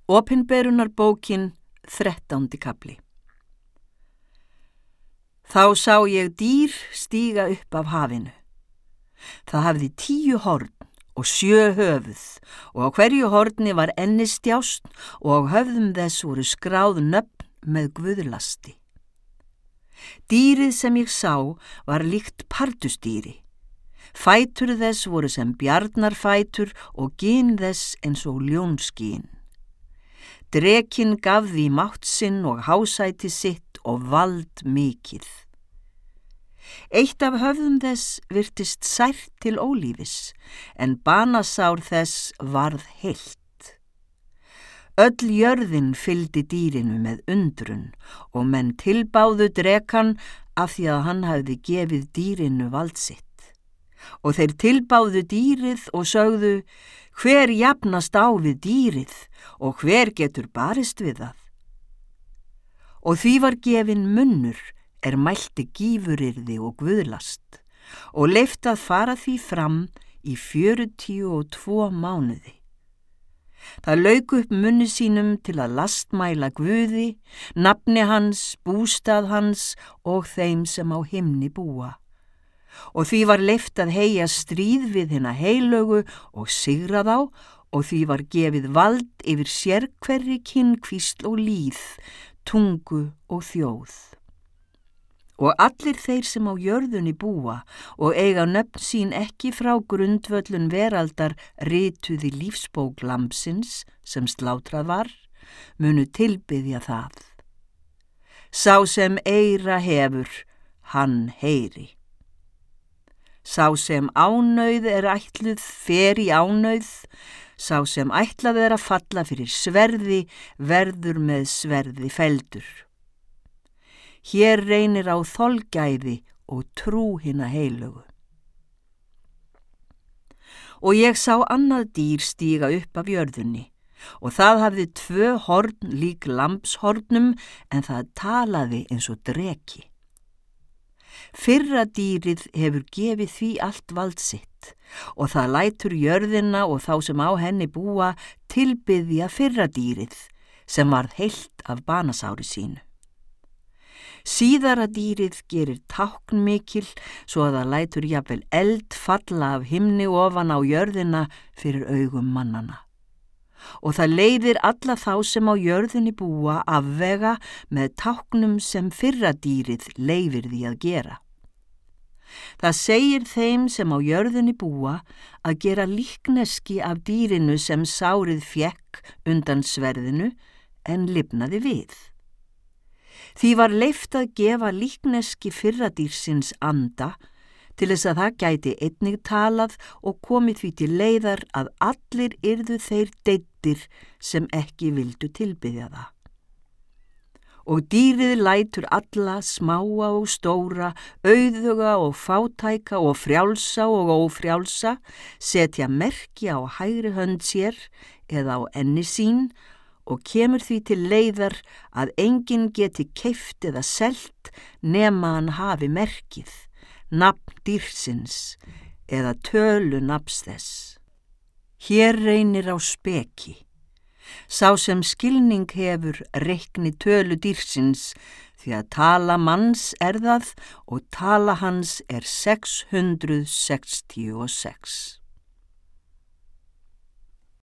Opinberunarbókin, 13. kafli. Þá sá ég dýr stíga upp af hafinu. Það hafði 10 horn og 7 höfuð og á hverju horni var ennistjást og á höfðum þess voru skráð nöfn með guðlasti. Dýrið sem ég sá var líkt pardusdýri. Fætur þess voru sem bjarnarfætur og gin þess eins og ljónskín. Drekinn gaf því mátt sinn og hásæti sitt og vald mikið. Eitt af höfðum þess virtist sært til ólífis, en banasár þess varð heilt. Öll jörðin fylgdi dýrinu með undrun og menn tilbáðu drekann af því að hann hafði gefið dýrinu vald sitt. Og þeir tilbáðu dýrið og sögðu: hver jafnast á við dýrið og hver getur barist við það? Og því var gefinn munnur mælti gífurirði og guðlast og leyft að fara því fram í 42 mánuði. Það lauk upp munni sínum til að lastmæla Guði, nafni hans, bústað hans og þeim sem á himni búa. Og því var leyft að heyja stríð við hina heilögu og sigra þá, og því var gefið vald yfir sérhverri kynkvísl og líð, tungu og þjóð. Og allir þeir sem á jörðunni búa og eiga nöfn sín ekki frá grundvöllun veraldar rituð í lífsbók lambsins sem slátrað var, munu tilbiðja það. Sá sem eyra hefur, hann heyri. Sá sem ánauð ætluð fer í ánauð, sá sem ætlað að falla fyrir sverði verður með sverði felldur. Hér reynir á þolgæði og trú hina heilögu. Og ég sá annað dýr stíga upp af jörðunni, og það hafði 2 horn lík lambshornum, en það talaði eins og dreki. Fyrra dýrið hefur gefið því allt vald sitt og það lætur jörðina og þá sem á henni búa tilbiðja fyrra dýrið sem varð heilt af banasári sínu. Síðara dýrið gerir táknmikil svo að það lætur jafnvel eld falla af himni ofan á jörðina fyrir augum mannanna. Og það leiðir alla þá sem á jörðinni búa afvega með táknum sem fyrra dýrið leyfir því að gera. Það segir þeim sem á jörðinni búa að gera líkneski af dýrinu sem sárið fékk undan sverðinu en lifnaði við. Því var leyft að gefa líkneski fyrra dýrsins anda til þess að það gæti einnig talað og komið því til leiðar að allir yrðu þeir deyddir sem ekki vildu tilbiðja það. Og dýrið lætur alla, smáa og stóra, auðuga og fátæka og frjálsa og ófrjálsa, setja merki á hægri hönd sér eða á enni sín og kemur því til leiðar að enginn geti keypt eða selt nema hann hafi merkið, nafn dýrsins eða tölu nafns þess. Hér reynir á speki. Sá sem skilning hefur reikni tölu dýrsins því að tala manns það og tala hans 666.